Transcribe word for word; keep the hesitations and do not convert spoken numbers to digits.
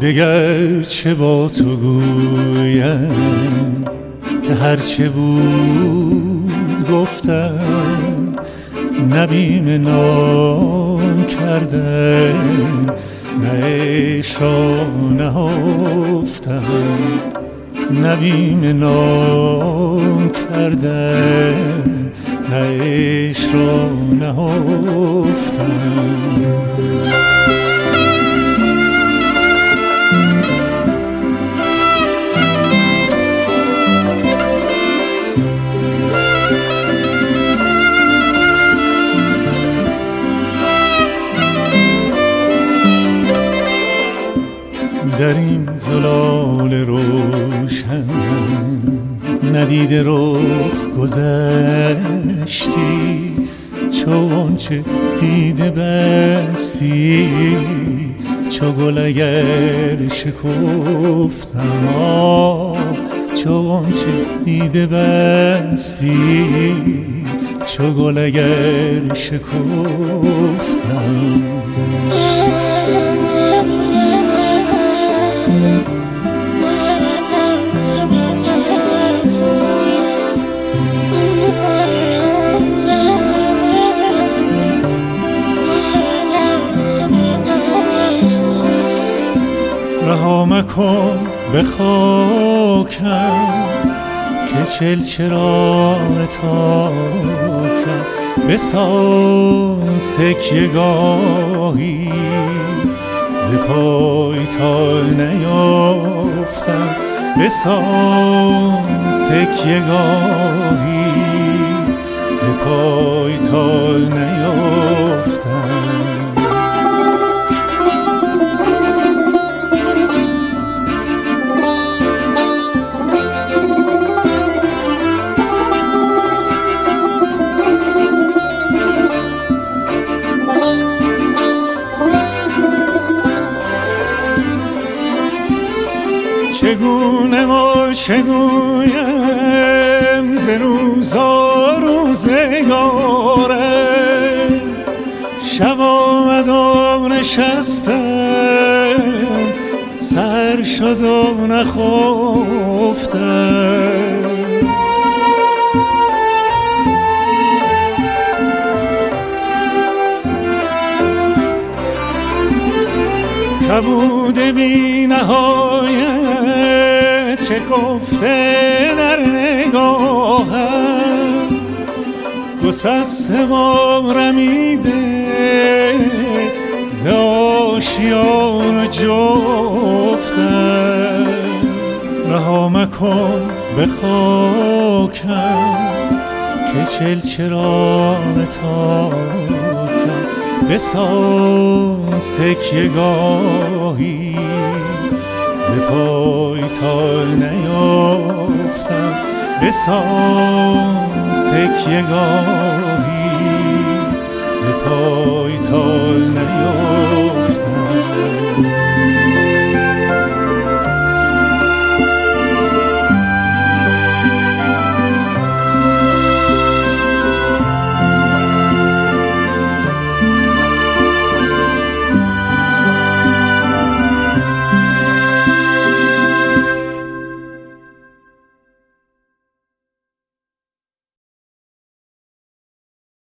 دگر چه با تو گویم که هرچه بود گفتم، نبیم نام کردم نه عشق را نهفتم، نبیم نام کردم نه عشق را نهفتم. در این زلال روشن ندیده رخ گذشتی، چون چه دیده بستی چو گل اگر شکفتم، چون چه دیده بستی چو گل اگر شکفتم. رها مکن به خاکم که چلچراغ تاکم، بساز تکیه گاهی ز پای تا نیافتم، بساز تکیه گاهی ز پای تا نیافتم. چگونه ما چگویم ز روزا روزگاره، شب آمد و نشستم سحر شد و نخفتم. کبود بی نهایت شکفته در نگاهم، گسسته و رمیده ز آشیان جفتم. رها مکن به خاکم که چلچراغ تاکم، بساز تکیه گاهی ز پای تا نیافتم، بساز تکیه گاهی ز پای تا نیافتم.